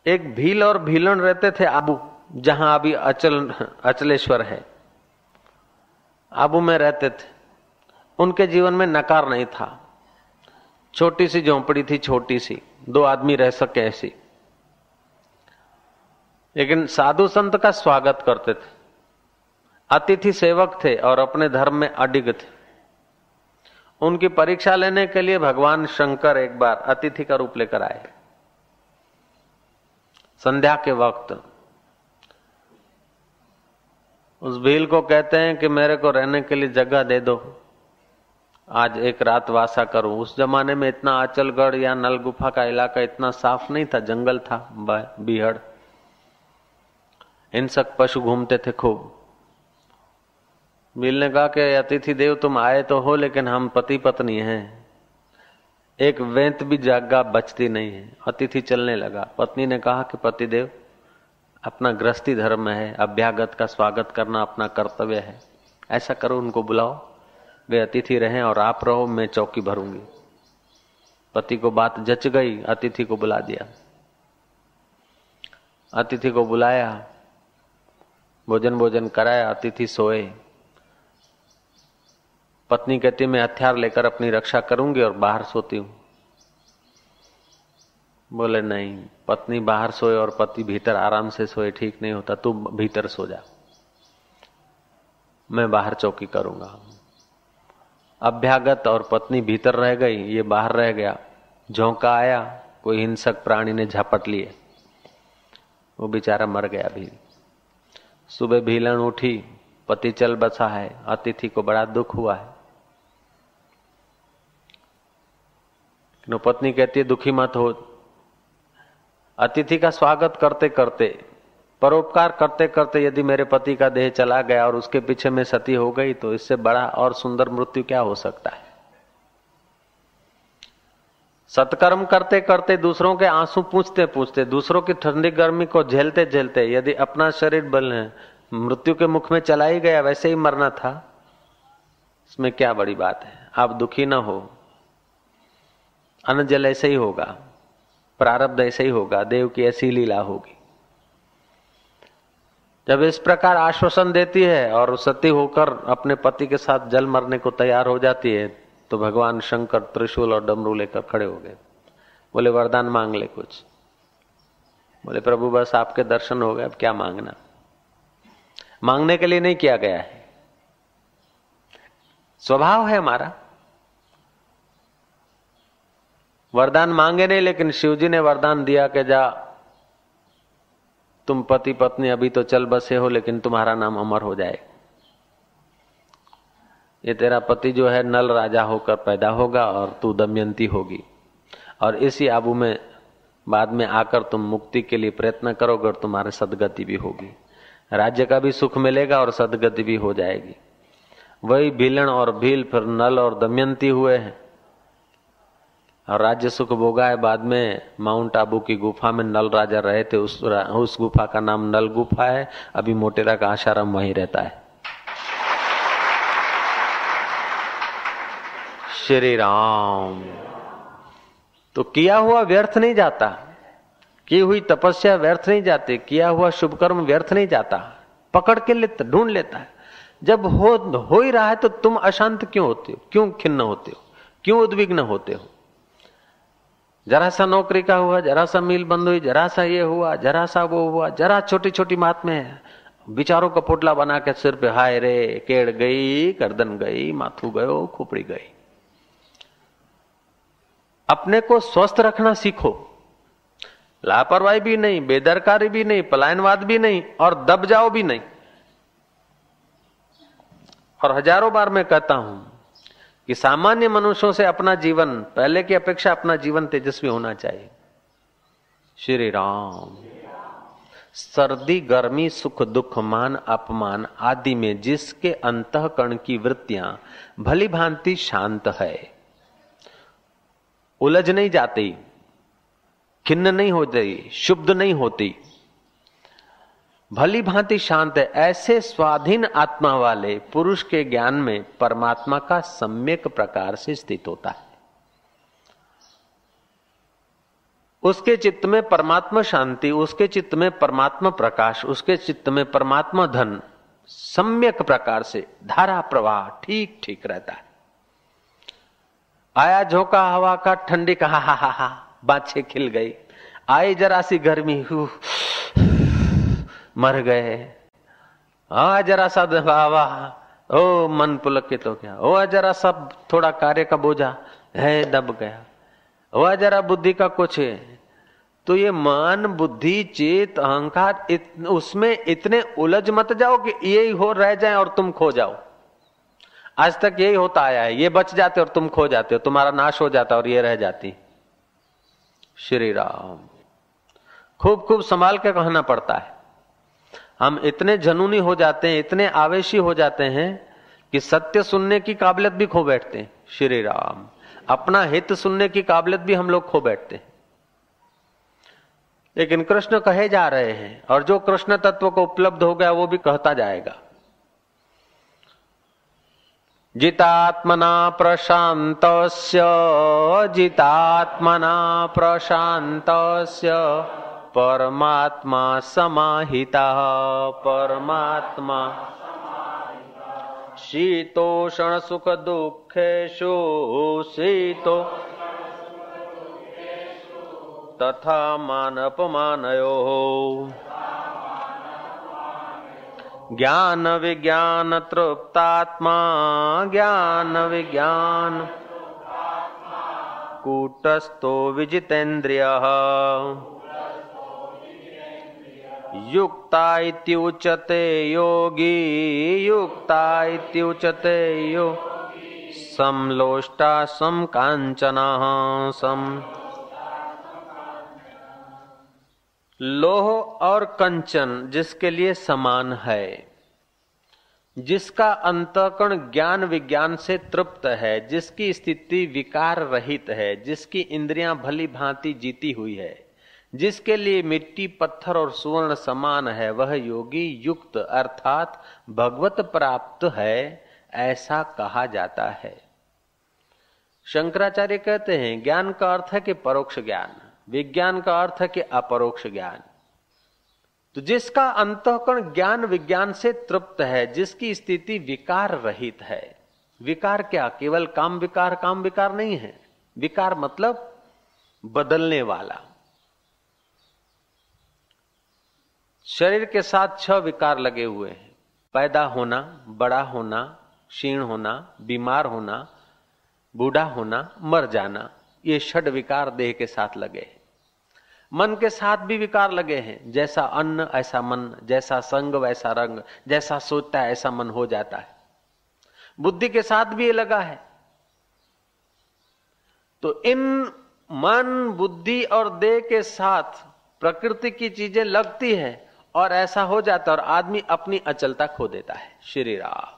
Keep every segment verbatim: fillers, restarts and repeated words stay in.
एक भील और भीलन रहते थे आबू, जहां अभी अचल अचलेश्वर है, आबू में रहते थे। उनके जीवन में नकार नहीं था। छोटी सी झोंपड़ी थी, छोटी सी, दो आदमी रह सके ऐसी, लेकिन साधु संत का स्वागत करते थे। अतिथि सेवक थे और अपने धर्म में अडिग थे। उनकी परीक्षा लेने के लिए भगवान शंकर एक बार अतिथि का रूप लेकर आए। संध्या के वक्त उस भील को कहते हैं कि मेरे को रहने के लिए जगह दे दो, आज एक रात वासा करूं। उस जमाने में इतना अचलगढ़ या नल गुफा का इलाका इतना साफ नहीं था, जंगल था, बीहड़, हिंसक पशु घूमते थे खूब। भील ने कहा कि अतिथि देव तुम आए तो हो, लेकिन हम पति पत्नी हैं, एक वेंत भी जगह बचती नहीं है। अतिथि चलने लगा। पत्नी ने कहा कि पति देव अपना गृहस्थी धर्म है, अभ्यागत का स्वागत करना अपना कर्तव्य है, ऐसा करो उनको बुलाओ, वे अतिथि रहें और आप रहो, मैं चौकी भरूंगी। पति को बात जच गई, अतिथि को बुला दिया। अतिथि को बुलाया, भोजन भोजन कराया, अतिथि सोए। पत्नी कहती मैं हथियार लेकर अपनी रक्षा करूंगी और बाहर सोती हूं। बोले नहीं, पत्नी बाहर सोए और पति भीतर आराम से सोए ठीक नहीं होता, तू भीतर सो जा, मैं बाहर चौकी करूंगा। अभ्यागत और पत्नी भीतर रह गई, ये बाहर रह गया। झोंका आया, कोई हिंसक प्राणी ने झपट लिए, वो बेचारा मर गया। भी सुबह भीलन उठी, पति चल बसा है, अतिथि को बड़ा दुख हुआ है। नो पत्नी कहती है दुखी मत हो, अतिथि का स्वागत करते करते, परोपकार करते करते यदि मेरे पति का देह चला गया और उसके पीछे में सती हो गई तो इससे बड़ा और सुंदर मृत्यु क्या हो सकता है। सत्कर्म करते करते, दूसरों के आंसू पूछते पूछते, दूसरों की ठंडी गर्मी को झेलते झेलते यदि अपना शरीर बल है मृत्यु के मुख में चला ही गया, वैसे ही मरना था, इसमें क्या बड़ी बात है। आप दुखी ना हो, अन्न जल ऐसे ही होगा, प्रारब्ध ऐसे ही होगा, देव की ऐसी लीला होगी। जब इस प्रकार आश्वासन देती है और सती होकर अपने पति के साथ जल मरने को तैयार हो जाती है, तो भगवान शंकर त्रिशूल और डमरू लेकर खड़े हो गए। बोले वरदान मांग ले कुछ। बोले प्रभु बस आपके दर्शन हो गए, अब क्या मांगना। मांगने के लिए नहीं किया गया है, स्वभाव है हमारा, वरदान मांगे नहीं। लेकिन शिवजी ने वरदान दिया कि जा तुम पति पत्नी अभी तो चल बसे हो, लेकिन तुम्हारा नाम अमर हो जाए। ये तेरा पति जो है नल राजा होकर पैदा होगा और तू दमयंती होगी, और इसी आबू में बाद में आकर तुम मुक्ति के लिए प्रयत्न करोगे और तुम्हारे सदगति भी होगी, राज्य का भी सुख मिलेगा और सदगति भी हो जाएगी। वही भीलन और भील फिर नल और दमयंती हुए हैं और राज्य सुख भोगा है। बाद में माउंट आबू की गुफा में नल राजा रहे थे, उस उस गुफा का नाम नल गुफा है। अभी मोटेरा का आशाराम वहीं रहता है। श्री राम। तो किया हुआ व्यर्थ नहीं जाता, की हुई तपस्या व्यर्थ नहीं जाती, किया हुआ शुभ कर्म व्यर्थ नहीं जाता, पकड़ के लेता, ढूंढ लेता है। जब हो हो ही रहा है तो तुम अशांत क्यों होते हो, क्यों खिन्न होते हो, क्यों उद्विग्न होते हो। जरा सा नौकरी का हुआ, जरा सा मील बंद हुई, जरा सा ये हुआ, जरा सा वो हुआ, जरा छोटी छोटी बात में विचारों का पोटला बना के सिर पे हाय रे, केड़ गई, गर्दन गई, माथू गयो, खोपड़ी गई। अपने को स्वस्थ रखना सीखो, लापरवाही भी नहीं, बेदरकारी भी नहीं, पलायनवाद भी नहीं और दब जाओ भी नहीं। और हजारों बार मैं कहता हूं कि सामान्य मनुष्यों से अपना जीवन, पहले की अपेक्षा अपना जीवन तेजस्वी होना चाहिए। श्री राम। सर्दी गर्मी सुख दुख मान अपमान आदि में जिसके अंतःकरण की वृत्तियां भली भांति शांत है, उलझ नहीं जाती, खिन्न नहीं होती, शुद्ध नहीं होती, भली भांति शांत है, ऐसे स्वाधीन आत्मा वाले पुरुष के ज्ञान में परमात्मा का सम्यक प्रकार से स्थित होता है। उसके चित्त में परमात्मा शांति, उसके चित्त में परमात्मा प्रकाश, उसके चित्त में परमात्मा धन सम्यक प्रकार से धारा प्रवाह ठीक ठीक रहता है। आया झोंका हवा का, ठंडी का, हा हा हा हा, बाछे खिल गई। आई जरा सी गर्मी, हु मर गए। आ जरा सा हवा, ओ मन पुलकित हो गया। ओ जरा सा थोड़ा कार्य का बोझा है, दब गया। ओ जरा बुद्धि का कुछ है, तो ये मन बुद्धि चेत अहंकार इत, उसमें इतने उलझ मत जाओ कि यही हो रह जाए और तुम खो जाओ। आज तक यही होता आया है, ये बच जाते और तुम खो जाते हो, तुम्हारा नाश हो जाता और ये रह जाती। श्री राम, खूब खूब संभाल के कहना पड़ता है। हम इतने जनूनी हो जाते हैं, इतने आवेशी हो जाते हैं कि सत्य सुनने की काबिलियत भी खो बैठते हैं। श्री राम, अपना हित सुनने की काबिलियत भी हम लोग खो बैठते हैं। लेकिन कृष्ण कहे जा रहे हैं, और जो कृष्ण तत्व को उपलब्ध हो गया वो भी कहता जाएगा। जितात्मना प्रशांतस्य, जितात्मना प्रशांतस्य परमात्मा समाहिता, परमात्मा शीतोषण सुख दुखेषु, शीतो तथा मानपमानयोः। ज्ञान विज्ञान तृप्तात्मा, ज्ञान विज्ञान कूटस्थो विजितेन्द्रियः, युक्ता इत्युच्यते योगी, युक्ता इत्युच्यते योगी, समलोष्टा समकांचनः, सम लोह और कंचन जिसके लिए समान है, जिसका अंतःकरण ज्ञान विज्ञान से तृप्त है, जिसकी स्थिति विकार रहित है, जिसकी इंद्रियां भली भांति जीती हुई है, जिसके लिए मिट्टी पत्थर और सुवर्ण समान है, वह योगी युक्त अर्थात भगवत प्राप्त है, ऐसा कहा जाता है। शंकराचार्य कहते हैं ज्ञान का अर्थ है कि परोक्ष ज्ञान, विज्ञान का अर्थ है कि अपरोक्ष ज्ञान। तो जिसका अंतःकरण ज्ञान विज्ञान से तृप्त है, जिसकी स्थिति विकार रहित है। विकार क्या? केवल काम विकार, काम विकार नहीं है। विकार मतलब बदलने वाला। शरीर के साथ छह विकार लगे हुए हैं: पैदा होना, बड़ा होना, क्षीण होना, बीमार होना, बूढ़ा होना, मर जाना। ये षड विकार देह के साथ लगे हैं। मन के साथ भी विकार लगे हैं, जैसा अन्न ऐसा मन, जैसा संग वैसा रंग, जैसा सोचता है ऐसा मन हो जाता है। बुद्धि के साथ भी ये लगा है। तो इन मन, बुद्धि और देह के साथ प्रकृति की चीजें लगती है और ऐसा हो जाता है और आदमी अपनी अचलता खो देता है। श्री राम।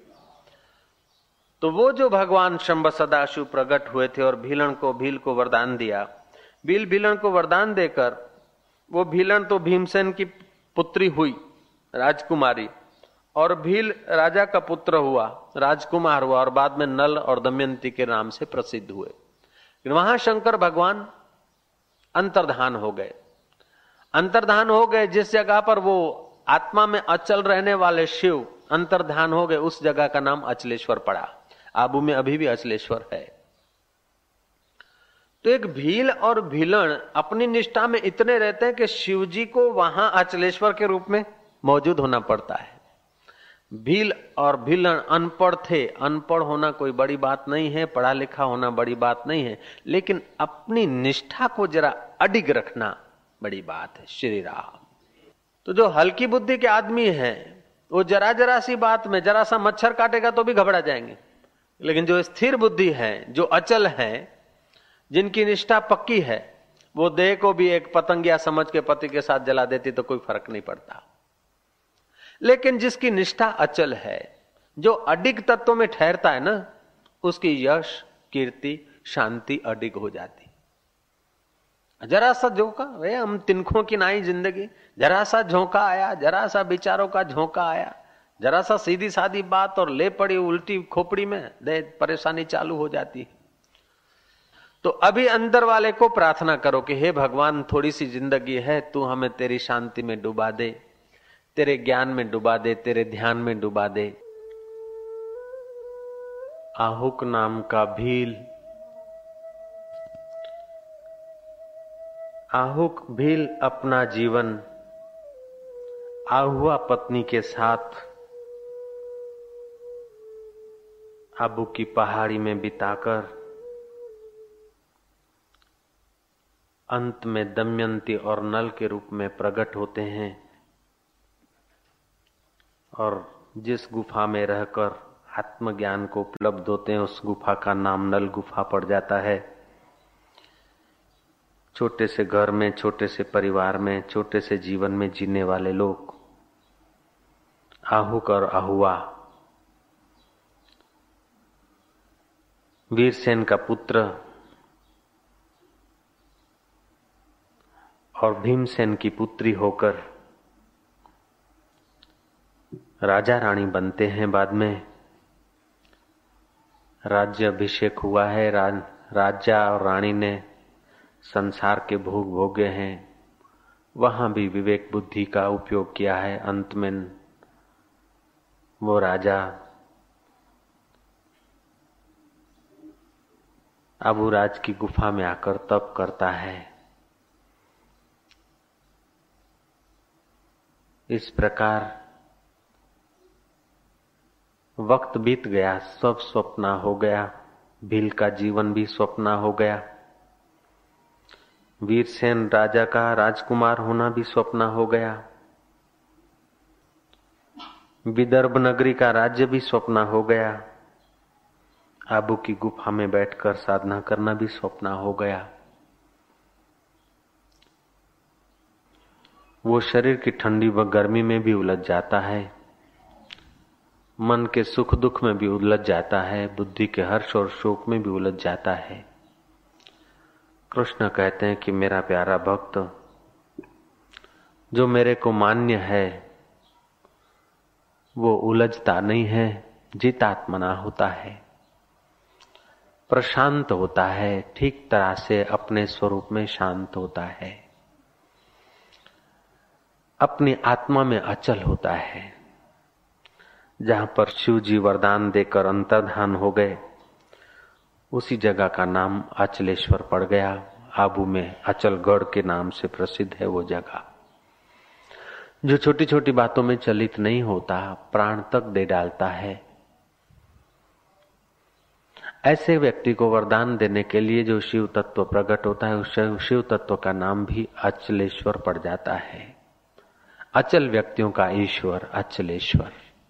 तो वो जो भगवान शंभ सदाशिव प्रकट हुए थे और भीलन को भील को वरदान दिया, भील भीलन को वरदान देकर, वो भीलन तो भीमसेन की पुत्री हुई राजकुमारी, और भील राजा का पुत्र हुआ, राजकुमार हुआ, और बाद में नल और दमयंती के नाम से प्रसिद्ध हुए। वहां शंकर भगवान अंतर्धान हो गए। अंतर्धान हो गए जिस जगह पर वो आत्मा में अचल रहने वाले शिव अंतर्धान हो गए, उस जगह का नाम अचलेश्वर पड़ा। आबू में अभी भी अचलेश्वर है। तो एक भील और भीलन अपनी निष्ठा में इतने रहते हैं कि शिव जी को वहां अचलेश्वर के रूप में मौजूद होना पड़ता है। भील और भीलन अनपढ़ थे। अनपढ़ होना कोई बड़ी बात नहीं है, पढ़ा लिखा होना बड़ी बात नहीं है, लेकिन अपनी निष्ठा को जरा अडिग रखना बड़ी बात है। श्री राम। तो जो हल्की बुद्धि के आदमी हैं, वो जरा जरा सी बात में, जरा सा मच्छर काटेगा तो भी घबरा जाएंगे। लेकिन जो स्थिर बुद्धि है, जो अचल है, जिनकी निष्ठा पक्की है, वो देह को भी एक पतंगिया समझ के पति के साथ जला देती तो कोई फर्क नहीं पड़ता। लेकिन जिसकी निष्ठा अचल है, जो अडिग तत्वों में ठहरता है ना, उसकी यश, कीर्ति, शांति अडिग हो जाती। जरा सा झोंका, वे हम तिनकों की नाई जिंदगी, जरा सा झोंका आया, जरा सा विचारों का झोंका आया, जरा सा सीधी सादी बात और ले पड़ी उल्टी खोपड़ी में, दे परेशानी चालू हो जाती है। तो अभी अंदर वाले को प्रार्थना करो कि हे भगवान, थोड़ी सी जिंदगी है, तू हमें तेरी शांति में डुबा दे, तेरे ज्ञान में डुबा दे, तेरे ध्यान में डुबा दे। आहुक नाम का भील, आहुक भील अपना जीवन आहुआ पत्नी के साथ आबू की पहाड़ी में बिताकर अंत में दमयंती और नल के रूप में प्रकट होते हैं और जिस गुफा में रहकर आत्मज्ञान को उपलब्ध होते हैं उस गुफा का नाम नल गुफा पड़ जाता है। छोटे से घर में, छोटे से परिवार में, छोटे से जीवन में जीने वाले लोग आहुक और आहुआ, वीरसेन का पुत्र और भीमसेन की पुत्री होकर राजा रानी बनते हैं। बाद में राज्य अभिषेक हुआ है, राज, राजा और रानी ने संसार के भोग भोगे हैं, वहां भी विवेक बुद्धि का उपयोग किया है। अंत में वो राजा आबूराज की गुफा में आकर तप करता है। इस प्रकार वक्त बीत गया, सब स्वप्न हो गया, भील का जीवन भी स्वप्न हो गया, वीरसेन राजा का राजकुमार होना भी स्वप्न हो गया, विदर्भ नगरी का राज्य भी स्वप्न हो गया, आबू की गुफा में बैठकर साधना करना भी स्वप्न हो गया। वो शरीर की ठंडी व गर्मी में भी उलझ जाता है, मन के सुख दुख में भी उलझ जाता है, बुद्धि के हर्ष और शोक में भी उलझ जाता है। कृष्ण कहते हैं कि मेरा प्यारा भक्त जो मेरे को मान्य है वो उलझता नहीं है, जितात्मना होता है, प्रशांत होता है, ठीक तरह से अपने स्वरूप में शांत होता है, अपनी आत्मा में अचल होता है। जहां पर शिव जी वरदान देकर अंतर्धान हो गए उसी जगह का नाम अचलेश्वर पड़ गया। आबू में अचलगढ़ के नाम से प्रसिद्ध है वो जगह। जो छोटी छोटी बातों में चलित नहीं होता, प्राण तक दे डालता है, ऐसे व्यक्ति को वरदान देने के लिए जो शिव तत्व प्रकट होता है उस शिव तत्व का नाम भी अचलेश्वर पड़ जाता है। अचल व्यक्तियों का ईश्वर अचलेश्वर।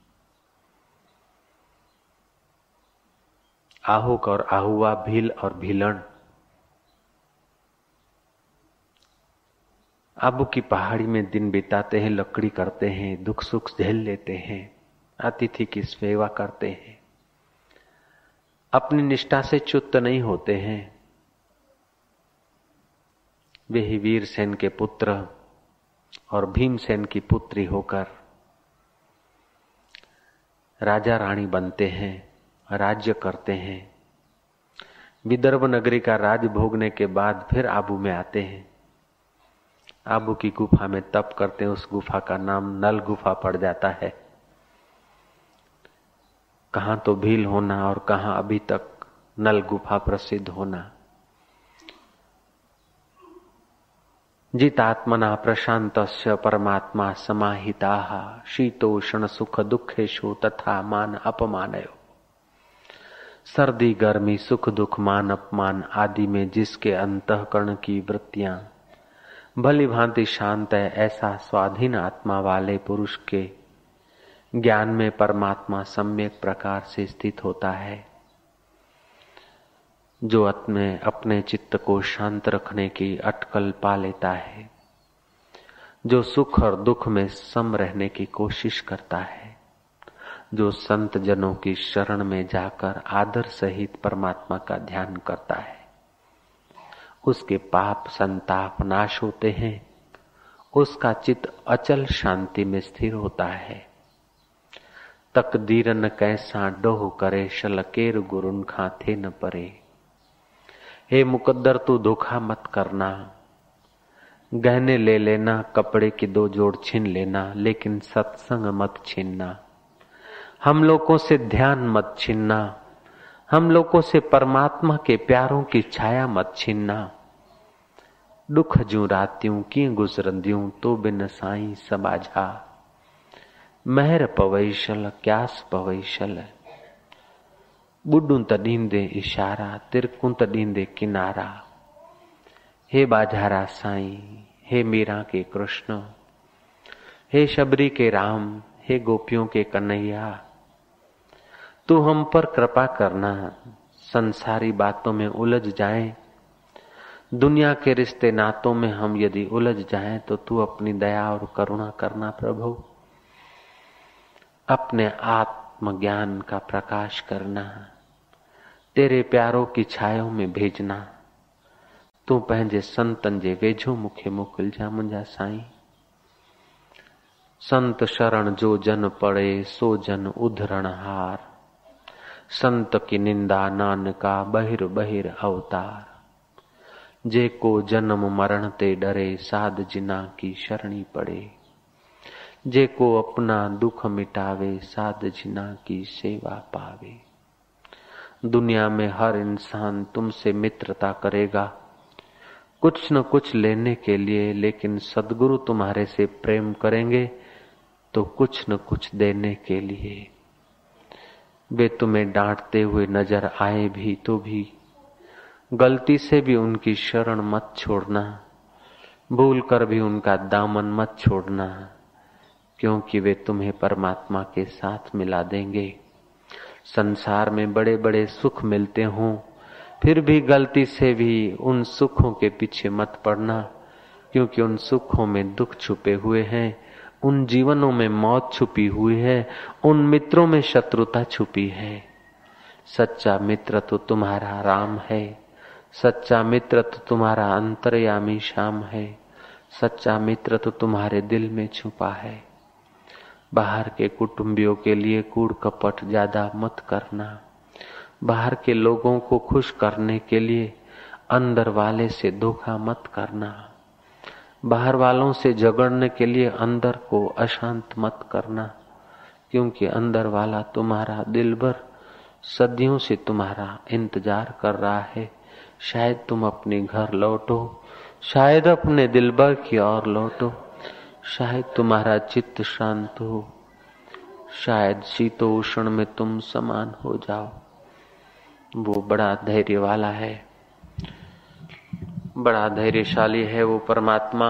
आहुक और आहुआ, भील और भीलन आबू की पहाड़ी में दिन बिताते हैं, लकड़ी करते हैं, दुख सुख झेल लेते हैं, अतिथि की सेवा करते हैं, अपनी निष्ठा से च्युत नहीं होते हैं। वे ही वीरसेन के पुत्र और भीमसेन की पुत्री होकर राजा रानी बनते हैं, राज्य करते हैं। विदर्भ नगरी का राज भोगने के बाद फिर आबू में आते हैं, आबू की गुफा में तप करते हैं। उस गुफा का नाम नल गुफा पड़ जाता है। कहां तो भील होना और कहां अभी तक नल गुफा प्रसिद्ध होना। जितात्मना प्रशांतस्य परमात्मा समाहिताः शीतोष्ण सुख दुखेषु तथा मान अपमानयो। सर्दी गर्मी सुख दुख मान अपमान आदि में जिसके अंतःकरण की वृत्तियां भली भांति शांत है, ऐसा स्वाधीन आत्मा वाले पुरुष के ज्ञान में परमात्मा सम्यक प्रकार से स्थित होता है। जो अपने अपने चित्त को शांत रखने की अटकल पा लेता है, जो सुख और दुख में सम रहने की कोशिश करता है, जो संत जनों की शरण में जाकर आदर सहित परमात्मा का ध्यान करता है, उसके पाप संताप नाश होते हैं, उसका चित्त अचल शांति में स्थिर होता है। तकदीरन कैसा डोह करे शलकेर गुरुन खाथे न परे। हे मुकद्दर तू धोखा मत करना, गहने ले लेना, कपड़े की दो जोड़ छीन लेना, लेकिन सत्संग मत छीनना। हम लोगों से ध्यान मत छीनना, हम लोगों से परमात्मा के प्यारों की छाया मत छीनना। दुख जूं रातियूं कीअं गुज़रंदियूं तो बिन साईं समाझा, महर पवैशल क्यास पवैशल, बुडूं त ॾींदे इशारा, तिरकूं त ॾींदे किनारा। हे बाजारा साईं, हे मीरा के कृष्ण, हे शबरी के राम, हे गोपियों के कन्हैया, तू हम पर कृपा करना। संसारी बातों में उलझ जाएं, दुनिया के रिश्ते नातों में हम यदि उलझ जाएं तो तू अपनी दया और करुणा करना प्रभु। अपने आत्मज्ञान का प्रकाश करना, तेरे प्यारों की छायों में भेजना। तू पंहिंजे संतन जे वेझो मूंखे मोकिलजा मुंहिंजा साईं। संत शरण जो जन पड़े सो जन उधरण हार, संत की निंदा नानका बहिर बहिर अवतार। जेको जन्म मरण ते डरे साध जिना की शरणी पड़े, जेको अपना दुख मिटावे साध जिना की सेवा पावे। दुनिया में हर इंसान तुमसे मित्रता करेगा कुछ न कुछ लेने के लिए, लेकिन सद्गुरु तुम्हारे से प्रेम करेंगे तो कुछ न कुछ देने के लिए। वे तुम्हें डांटते हुए नजर आए भी तो भी गलती से भी उनकी शरण मत छोड़ना, भूल कर भी उनका दामन मत छोड़ना, क्योंकि वे तुम्हें परमात्मा के साथ मिला देंगे। संसार में बड़े बड़े सुख मिलते हों, फिर भी गलती से भी उन सुखों के पीछे मत पड़ना, क्योंकि उन सुखों में दुख छुपे हुए हैं, उन जीवनों में मौत छुपी हुई है, उन मित्रों में शत्रुता छुपी है। सच्चा मित्र तो तुम्हारा राम है, सच्चा मित्र तो तुम्हारा अंतर्यामी श्याम है, सच्चा मित्र तो तुम्हारे दिल में छुपा है। बाहर के कुटुंबियों के लिए कूड़ कपट ज्यादा मत करना, बाहर के लोगों को खुश करने के लिए अंदर वाले से धोखा मत करना, बाहर वालों से झगड़ने के लिए अंदर को अशांत मत करना, क्योंकि अंदर वाला तुम्हारा दिलबर सदियों से तुम्हारा इंतजार कर रहा है। शायद तुम अपने घर लौटो, शायद अपने दिलबर की ओर लौटो, शायद तुम्हारा चित्त शांत हो, शायद शीतोष्ण में तुम समान हो जाओ। वो बड़ा धैर्य वाला है, बड़ा धैर्यशाली है वो परमात्मा।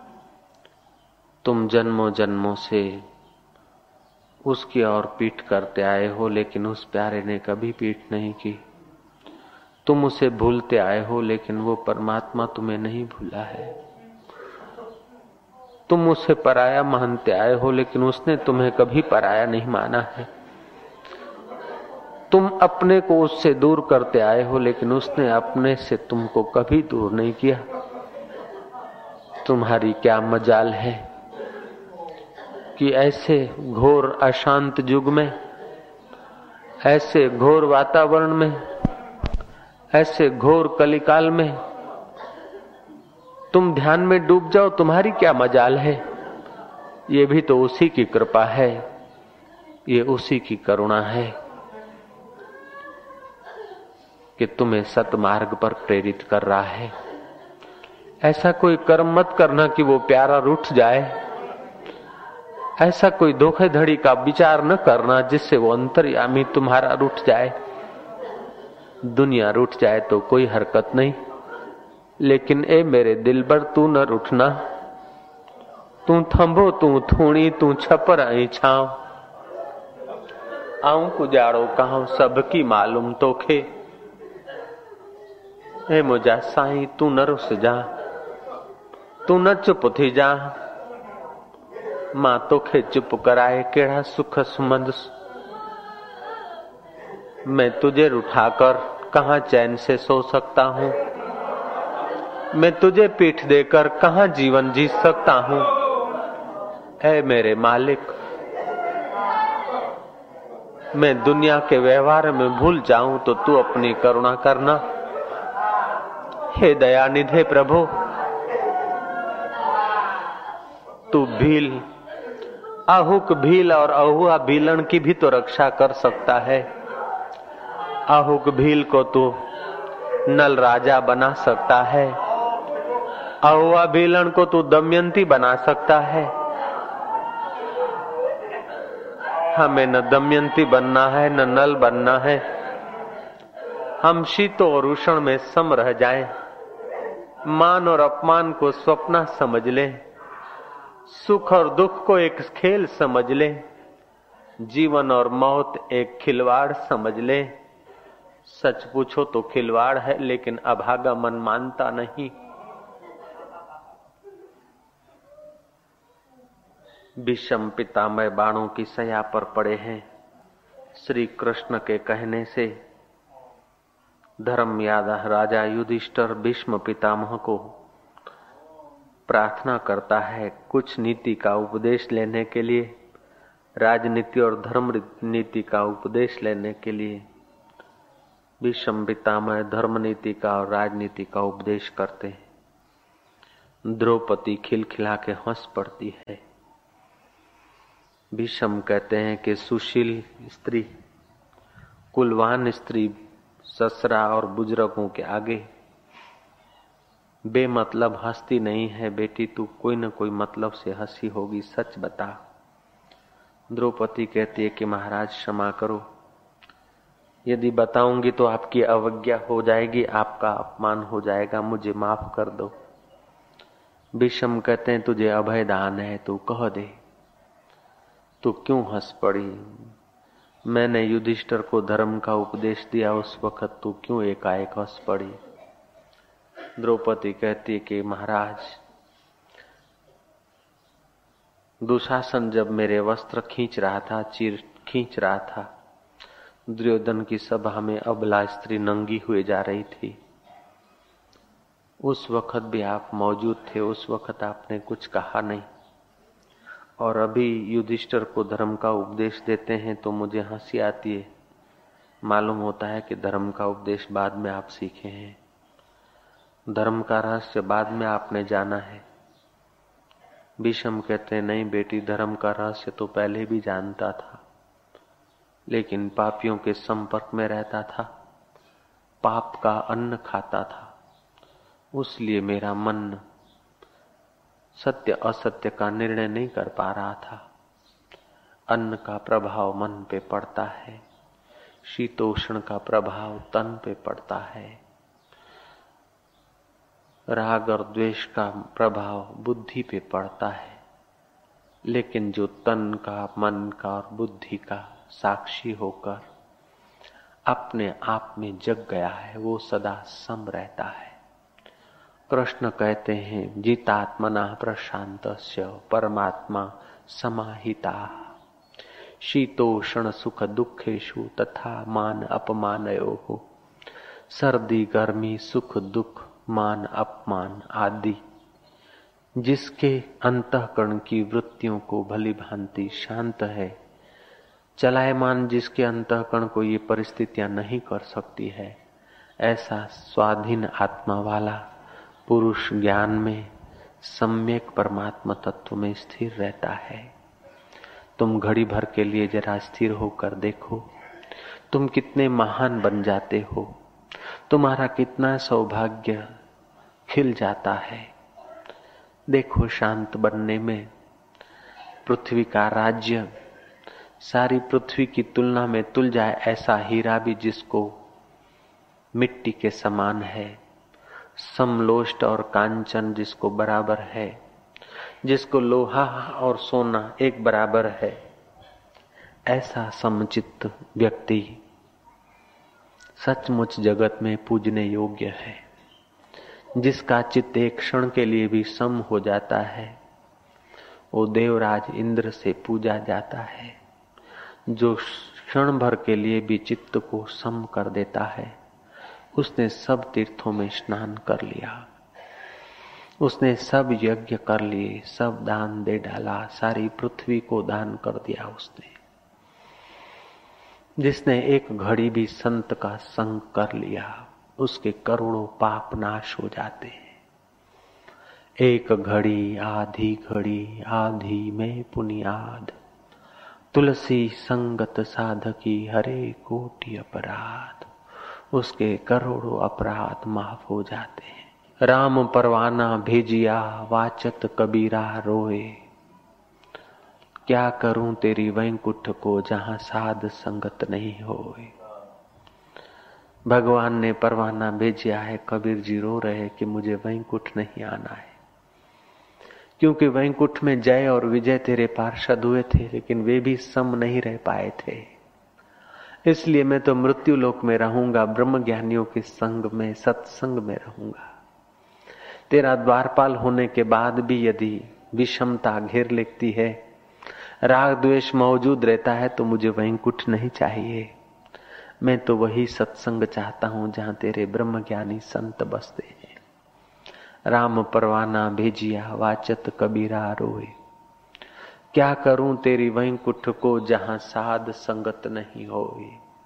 तुम जन्मों जन्मों से उसकी ओर पीठ करते आए हो, लेकिन उस प्यारे ने कभी पीठ नहीं की। तुम उसे भूलते आए हो, लेकिन वो परमात्मा तुम्हें नहीं भूला है। तुम उसे पराया मानते आए हो, लेकिन उसने तुम्हें कभी पराया नहीं माना है। तुम अपने को उससे दूर करते आए हो, लेकिन उसने अपने से तुमको कभी दूर नहीं किया। तुम्हारी क्या मजाल है कि ऐसे घोर अशांत युग में, ऐसे घोर वातावरण में, ऐसे घोर कलिकाल में तुम ध्यान में डूब जाओ। तुम्हारी क्या मजाल है। ये भी तो उसी की कृपा है, ये उसी की करुणा है कि तुम्हें सतमार्ग पर प्रेरित कर रहा है। ऐसा कोई कर्म मत करना कि वो प्यारा रूठ जाए, ऐसा कोई धोखेधड़ी का विचार न करना जिससे वो अंतर्यामी तुम्हारा रूठ जाए। दुनिया रूठ जाए तो कोई हरकत नहीं, लेकिन ए मेरे दिलबर तू न रूठना। तू थंभो तू थूणी तू छपर ऐं छांव, आऊं कुजाड़ो कहां सबकी मालूम तोखे। हे मुझा साईं तू न रुस जा, तू न चुप थी जा। मां तोखे चुप कराए केड़ा सुख सुमंद। मैं तुझे रुठाकर कहां चैन से सो सकता हूं, मैं तुझे पीठ देकर कहां जीवन जी सकता हूं। ऐ मेरे मालिक, मैं दुनिया के व्यवहार में भूल जाऊं तो तू अपनी करुणा करना। हे दयानिधे प्रभु, तू भील, आहुक भील और अहुआ भीलन की भी तो रक्षा कर सकता है। आहुक भील को तू नल राजा बना सकता है, अहुआ भीलन को तू दमयंती बना सकता है। हमें न दमयंती बनना है न नल बनना है। हम शीतो और उष्ण में सम रह जाएं, मान और अपमान को स्वप्न समझ लें, सुख और दुख को एक खेल समझ लें, जीवन और मौत एक खिलवाड़ समझ लें। सच पूछो तो खिलवाड़ है, लेकिन अभागा मन मानता नहीं। भीष्म पितामह बाणों की सया पर पड़े हैं। श्री कृष्ण के कहने से धर्म याद राजा युधिष्ठिर भीष्म पितामह को प्रार्थना करता है कुछ नीति का उपदेश लेने के लिए, राजनीति और धर्म नीति का उपदेश लेने के लिए। भीष्म पितामह धर्म नीति का और राजनीति का उपदेश करते हैं। द्रौपदी खिलखिला के हंस पड़ती है। भीष्म कहते हैं कि सुशील स्त्री, कुलवान स्त्री ससुरा और बुजुर्गों के आगे बेमतलब हंसती नहीं है। बेटी तू कोई न कोई मतलब से हंसी होगी, सच बता। द्रौपदी कहती है कि महाराज क्षमा करो, यदि बताऊंगी तो आपकी अवज्ञा हो जाएगी, आपका अपमान हो जाएगा, मुझे माफ कर दो। भीष्म कहते हैं तुझे अभय दान है, तू कह दे, तू क्यों हंस पड़ी? मैंने युधिष्ठिर को धर्म का उपदेश दिया, उस वक्त तू क्यों एकाएक हंस पड़ी? द्रौपदी कहती कि महाराज, दुशासन जब मेरे वस्त्र खींच रहा था, चीर खींच रहा था, दुर्योधन की सभा में अबला स्त्री नंगी हुए जा रही थी, उस वक्त भी आप मौजूद थे, उस वक्त आपने कुछ कहा नहीं। और अभी युधिष्ठिर को धर्म का उपदेश देते हैं तो मुझे हंसी आती है। मालूम होता है कि धर्म का उपदेश बाद में आप सीखे हैं, धर्म का रहस्य बाद में आपने जाना है। भीष्म कहते हैं नहीं बेटी, धर्म का रहस्य तो पहले भी जानता था, लेकिन पापियों के संपर्क में रहता था, पाप का अन्न खाता था, उसलिए मेरा मन सत्य असत्य का निर्णय नहीं कर पा रहा था। अन्न का प्रभाव मन पे पड़ता है, शीतोष्ण का प्रभाव तन पे पड़ता है, राग और द्वेष का प्रभाव बुद्धि पे पड़ता है। लेकिन जो तन का, मन का और बुद्धि का साक्षी होकर अपने आप में जग गया है, वो सदा सम रहता है। कृष्ण कहते हैं जितात्मना प्रशांतस्य परमात्मा समाहिता, शीतोष्ण सुख दुखेषु तथा मान अपमानयोः, सर्दी गर्मी सुख दुख मान अपमान आदि। जिसके अंतःकरण की वृत्तियों को भली भांति शांत है, चलायमान जिसके अंतःकरण को ये परिस्थितियां नहीं कर सकती है, ऐसा स्वाधीन आत्मा वाला पुरुष ज्ञान में सम्यक परमात्मा तत्व में स्थिर रहता है। तुम घड़ी भर के लिए जरा स्थिर होकर देखो, तुम कितने महान बन जाते हो, तुम्हारा कितना सौभाग्य खिल जाता है। देखो शांत बनने में पृथ्वी का राज्य सारी पृथ्वी की तुलना में तुल जाए, ऐसा हीरा भी जिसको मिट्टी के समान है, समलोष्ट और कांचन जिसको बराबर है, जिसको लोहा और सोना एक बराबर है, ऐसा समचित्त व्यक्ति सचमुच जगत में पूजने योग्य है। जिसका चित्त एक क्षण के लिए भी सम हो जाता है, वो देवराज इंद्र से पूजा जाता है। जो क्षण भर के लिए भी चित्त को सम कर देता है, उसने सब तीर्थों में स्नान कर लिया, उसने सब यज्ञ कर लिए, सब दान दे डाला, सारी पृथ्वी को दान कर दिया उसने। जिसने एक घड़ी भी संत का संग कर लिया, उसके करोड़ों पाप नाश हो जाते हैं। एक घड़ी आधी घड़ी आधी में पुनियाद, तुलसी संगत साधकी हरे कोटि अपराध। उसके करोड़ों अपराध माफ हो जाते हैं। राम परवाना भेजिया वाचत कबीरा रोए, क्या करूं तेरी वैकुंठ को जहां साध संगत नहीं होए। भगवान ने परवाना भेजा है, कबीर जी रो रहे कि मुझे वैकुंठ नहीं आना है, क्योंकि वैकुंठ में जय और विजय तेरे पार्षद हुए थे, लेकिन वे भी सम नहीं रह पाए थे। इसलिए मैं तो मृत्यु लोक में रहूंगा, ब्रह्म ज्ञानियों के संग में, सत्संग में रहूंगा। तेरा द्वारपाल होने के बाद भी यदि विषमता घेर लेती है, राग द्वेष मौजूद रहता है, तो मुझे वैकुंठ नहीं चाहिए। मैं तो वही सत्संग चाहता हूं जहां तेरे ब्रह्म ज्ञानी संत बसते हैं। राम परवाना भेजिया वाचत कबीरा रोए, क्या करूं तेरी वैकुंठ को जहां साध संगत नहीं होए।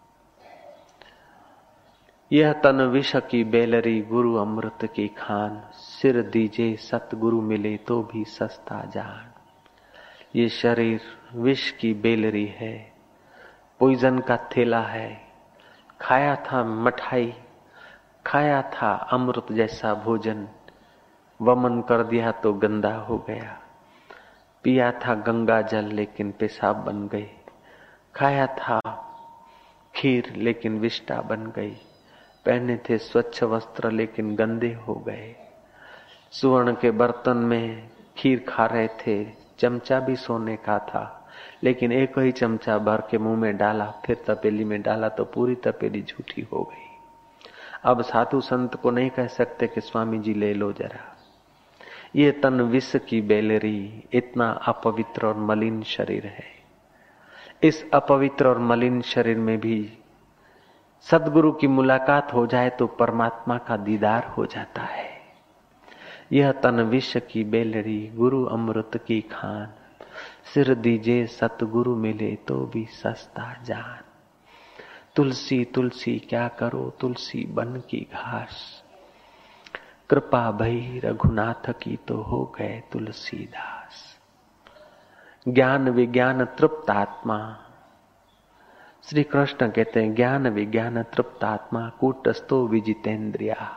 यह तन विष की बेलरी गुरु अमृत की खान, सिर दीजे सतगुरु मिले तो भी सस्ता जान। ये शरीर विष की बेलरी है, पॉइजन का थैला है। खाया था मिठाई, खाया था अमृत जैसा भोजन, वमन कर दिया तो गंदा हो गया। पिया था गंगा जल लेकिन पेशाब बन गई। खाया था खीर लेकिन विष्टा बन गई। पहने थे स्वच्छ वस्त्र लेकिन गंदे हो गए। सुवर्ण के बर्तन में खीर खा रहे थे, चमचा भी सोने का था, लेकिन एक ही चमचा भर के मुंह में डाला, फिर तपेली में डाला तो पूरी तपेली झूठी हो गई। अब साधु संत को नहीं कह सकते कि स्वामी जी ले लो जरा। ये तन विष की बेलरी, इतना अपवित्र और मलिन शरीर है। इस अपवित्र और मलिन शरीर में भी सद्गुरु की मुलाकात हो जाए तो परमात्मा का दीदार हो जाता है। यह तन विष की बेलरी गुरु अमृत की खान, सिर दीजे सतगुरु मिले तो भी सस्ता जान। तुलसी तुलसी क्या करो तुलसी बन की घास, कृपा भई रघुनाथ की तो हो गए तुलसीदास। ज्ञान विज्ञान तृप्त आत्मा, श्री कृष्ण कहते हैं ज्ञान विज्ञान तृप्त आत्मा कूटस्थो विजितेंद्रिया।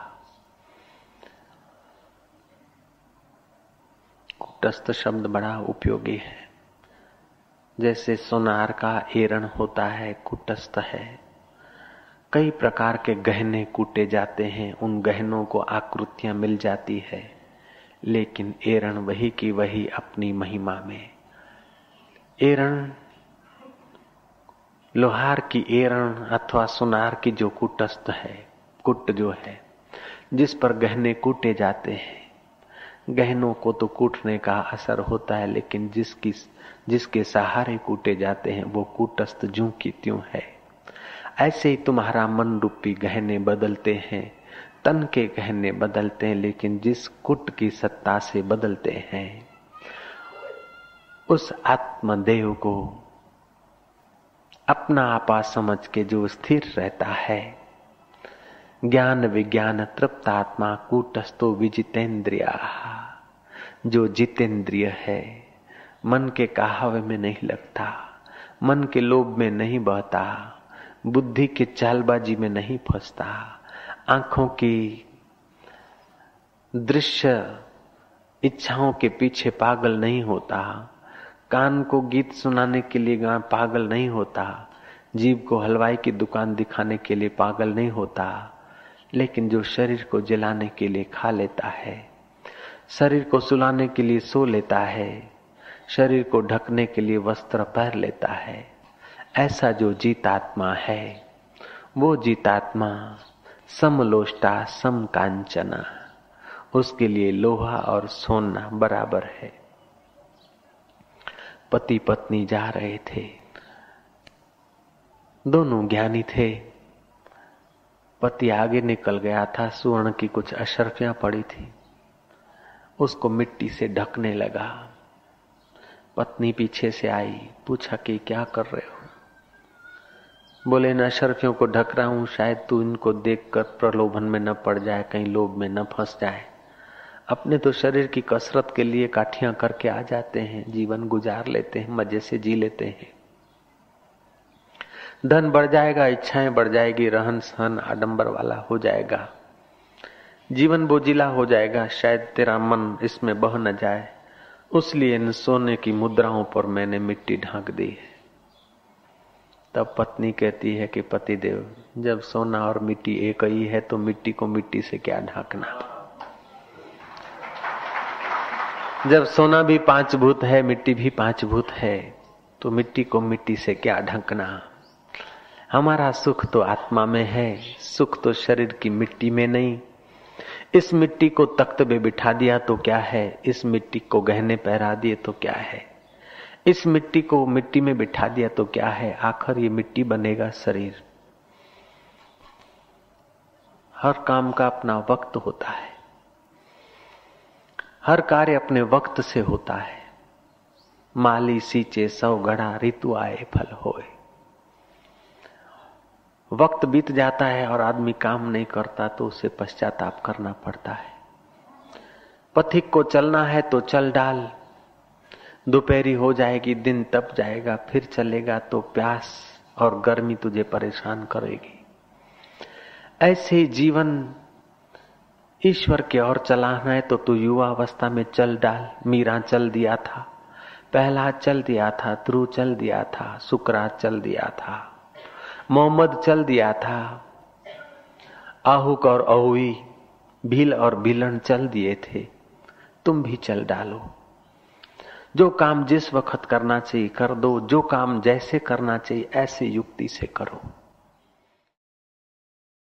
कूटस्थ शब्द बड़ा उपयोगी है। जैसे सोनार का एरण होता है, कूटस्थ है। कई प्रकार के गहने कूटे जाते हैं, उन गहनों को आकृतियां मिल जाती है, लेकिन एरण वही की वही अपनी महिमा में। एरण लोहार की एरण अथवा सुनार की जो कूटस्थ है, कुट जो है जिस पर गहने कूटे जाते हैं, गहनों को तो कूटने का असर होता है, लेकिन जिसकी जिसके सहारे कूटे जाते हैं वो कूटस्थ ज्यों की त्यों है। ऐसे ही तुम्हारा मन रूपी गहने बदलते हैं, तन के गहने बदलते हैं, लेकिन जिस कुट की सत्ता से बदलते हैं उस आत्मदेव को अपना आपा समझ के जो स्थिर रहता है। ज्ञान विज्ञान तृप्त आत्मा कूटस्थो विजितेंद्रिया, जो जितेंद्रिय है, मन के कहावे में नहीं लगता, मन के लोभ में नहीं बहता, बुद्धि के चालबाजी में नहीं फंसता, आंखों की दृश्य इच्छाओं के पीछे पागल नहीं होता, कान को गीत सुनाने के लिए पागल नहीं होता, जीभ को हलवाई की दुकान दिखाने के लिए पागल नहीं होता, लेकिन जो शरीर को जलाने के लिए खा लेता है, शरीर को सुलाने के लिए सो लेता है, शरीर को ढकने के लिए वस्त्र पहन लेता है, ऐसा जो जीतात्मा है वो जीतात्मा समलोष्टा समकांचना, उसके लिए लोहा और सोना बराबर है। पति पत्नी जा रहे थे, दोनों ज्ञानी थे। पति आगे निकल गया था, सुवर्ण की कुछ अशर्फियां पड़ी थी, उसको मिट्टी से ढकने लगा। पत्नी पीछे से आई, पूछा कि क्या कर रहे हो। बोले न अशरफियों को ढक रहा हूं, शायद तू इनको देखकर प्रलोभन में न पड़ जाए, कहीं लोभ में न फंस जाए। अपने तो शरीर की कसरत के लिए काठियां करके आ जाते हैं, जीवन गुजार लेते हैं, मजे से जी लेते हैं। धन बढ़ जाएगा, इच्छाएं बढ़ जाएगी, रहन सहन आडंबर वाला हो जाएगा, जीवन बोझिला हो जाएगा, शायद तेरा मन इसमें बह न जाए। उसलिए इन सोने की मुद्राओं पर मैंने मिट्टी ढांक दी है। तब पत्नी कहती है कि पतिदेव, जब सोना और मिट्टी एक ही है तो मिट्टी को मिट्टी से क्या ढांकना। जब सोना भी पांच भूत है, मिट्टी भी पांच भूत है, तो मिट्टी को मिट्टी से क्या ढकना। हमारा सुख तो आत्मा में है, सुख तो शरीर की मिट्टी में नहीं। इस मिट्टी को तख्त पे बिठा दिया तो क्या है, इस मिट्टी को गहने पहरा दिए तो क्या है, इस मिट्टी को मिट्टी में बिठा दिया तो क्या है, आखिर ये मिट्टी बनेगा शरीर। हर काम का अपना वक्त होता है, हर कार्य अपने वक्त से होता है। माली सींचे सौ घड़ा, ऋतु आए फल होए। वक्त बीत जाता है और आदमी काम नहीं करता तो उसे पश्चाताप करना पड़ता है। पथिक को चलना है तो चल डाल, दोपहरी हो जाएगी, दिन तप जाएगा, फिर चलेगा तो प्यास और गर्मी तुझे परेशान करेगी। ऐसे ही जीवन ईश्वर की ओर चलाना है तो तू युवा अवस्था में चल डाल। मीरा चल दिया था, पहला चल दिया था, ध्रुव चल दिया था, सुकरात चल दिया था, मोहम्मद चल दिया था, आहुक और अहुई, भील और भीलन चल दिए थे। तुम भी चल डालो। जो काम जिस वक्त करना चाहिए कर दो, जो काम जैसे करना चाहिए ऐसे युक्ति से करो।